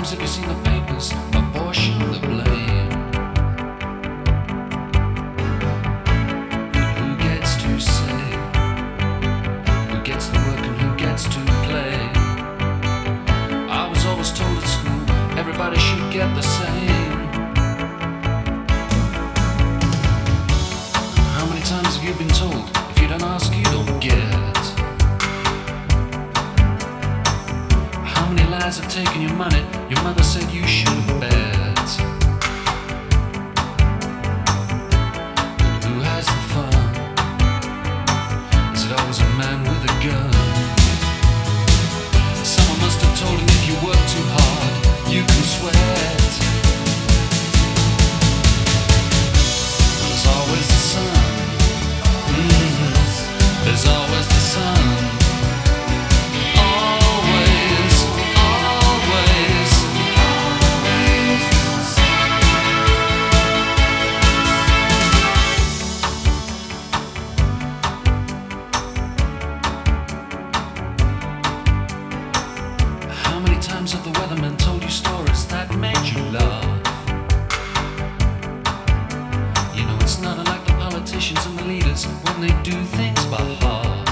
times have you seen the papers apportion the blame? Who gets to say? Who gets the work and who gets to play? I was always told at school everybody should get the same. How many times have you been told if you don't ask you don't get? How many lies have taken your money? Your mother said you should bet. But who has the fun? Is it always a man with a gun? Someone must have told him if you work too hard, you can sweat. There's always the sun. There's always the sun. How many times have the weathermen told you stories that made you laugh? You know it's not unlike the politicians and the leaders when they do things by half.